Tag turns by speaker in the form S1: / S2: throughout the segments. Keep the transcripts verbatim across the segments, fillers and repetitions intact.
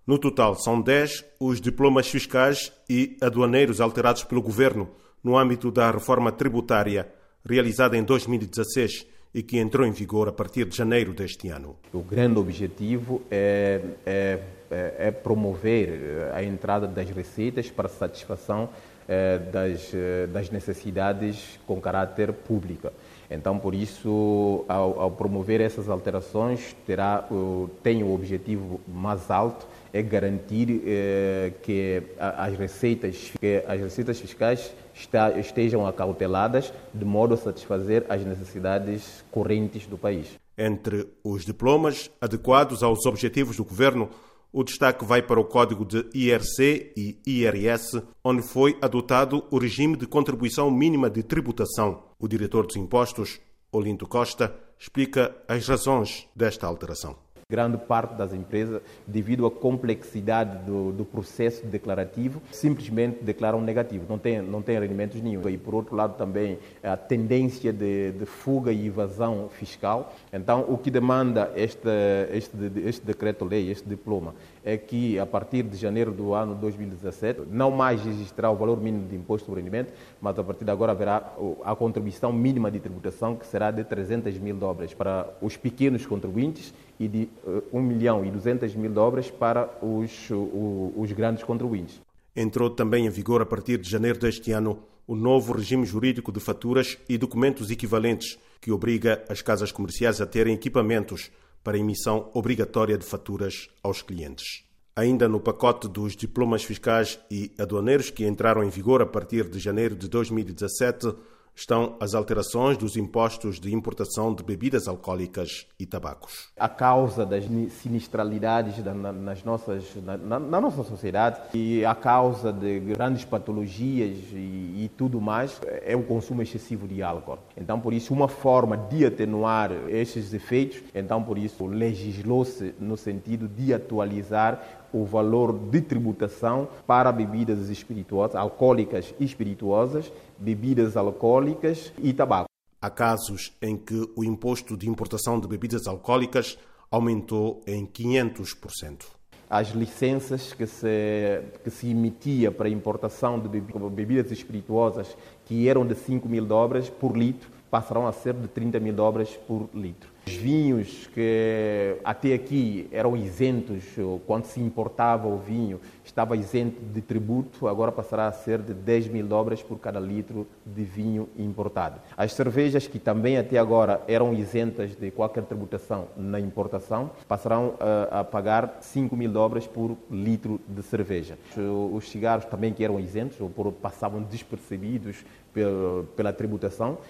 S1: No total, são dez os diplomas fiscais e aduaneiros alterados pelo Governo no âmbito da reforma tributária realizada em dois mil e dezasseis e que entrou em vigor a partir de janeiro deste ano.
S2: O grande objetivo é, é, é promover a entrada das receitas para satisfação é, das, das necessidades com caráter público. Então, por isso, ao, ao promover essas alterações, terá, tem o objetivo mais alto, é garantir eh, que as receitas, que as receitas fiscais está, estejam acauteladas de modo a satisfazer as necessidades correntes do país.
S1: Entre os diplomas adequados aos objetivos do Governo, o destaque vai para o Código de I R C e I R S, onde foi adotado o regime de contribuição mínima de tributação. O diretor dos impostos, Olinto Costa, explica as razões desta alteração.
S2: Grande parte das empresas, devido à complexidade do, do processo declarativo, simplesmente declaram negativo, não tem, não tem rendimentos nenhum. E, por outro lado, também a tendência de, de fuga e evasão fiscal. Então, o que demanda este, este, este decreto-lei, este diploma, é que, a partir de janeiro do ano dois mil e dezassete, não mais existirá o valor mínimo de imposto sobre rendimento, mas, a partir de agora, haverá a contribuição mínima de tributação, que será de trezentos mil dólares para os pequenos contribuintes e de um milhão e duzentos mil dólares para os, os, os grandes contribuintes.
S1: Entrou também em vigor, a partir de janeiro deste ano, o novo regime jurídico de faturas e documentos equivalentes, que obriga as casas comerciais a terem equipamentos para emissão obrigatória de faturas aos clientes. Ainda no pacote dos diplomas fiscais e aduaneiros que entraram em vigor a partir de janeiro de dois mil e dezassete, estão as alterações dos impostos de importação de bebidas alcoólicas e tabacos.
S2: A causa das sinistralidades nas nossas, na, na nossa sociedade e a causa de grandes patologias e, e tudo mais é o consumo excessivo de álcool. Então, por isso, uma forma de atenuar esses efeitos, então, por isso, legislou-se no sentido de atualizar o valor de tributação para bebidas espirituosas, alcoólicas e espirituosas, bebidas alcoólicas e tabaco.
S1: Há casos em que o imposto de importação de bebidas alcoólicas aumentou em quinhentos por cento.
S2: As licenças que se, que se emitia para importação de bebidas espirituosas, que eram de cinco mil dólares por litro, passarão a ser de trinta mil dólares por litro. Os vinhos que até aqui eram isentos, quando se importava o vinho, estava isento de tributo, agora passará a ser de dez mil dólares por cada litro de vinho importado. As cervejas, que também até agora eram isentas de qualquer tributação na importação, passarão a, a pagar cinco mil dólares por litro de cerveja. Os cigarros também, que eram isentos, ou por, passavam despercebidos pela, pela tributação,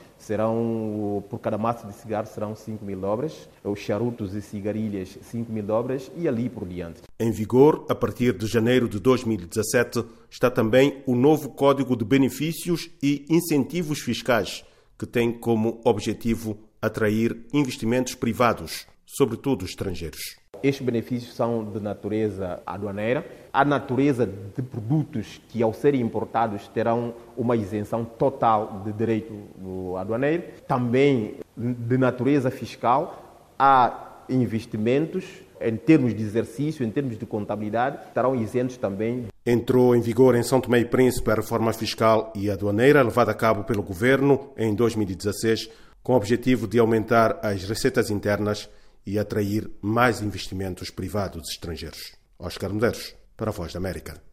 S2: serão, por cada maço de cigarros, serão cinco mil dólares, os charutos e cigarilhas cinco mil dólares e ali por diante.
S1: Em vigor, a partir de janeiro de dois mil e dezassete, está também o novo Código de Benefícios e Incentivos Fiscais, que tem como objetivo atrair investimentos privados, sobretudo estrangeiros.
S2: Estes benefícios são de natureza aduaneira, a natureza de produtos que, ao serem importados, terão uma isenção total de direito aduaneiro, também de natureza fiscal, há investimentos em termos de exercício, em termos de contabilidade, estarão isentos também.
S1: Entrou em vigor em São Tomé e Príncipe a reforma fiscal e aduaneira levada a cabo pelo Governo em dois mil e dezasseis, com o objetivo de aumentar as receitas internas e atrair mais investimentos privados estrangeiros. Oscar Medeiros, para a Voz da América.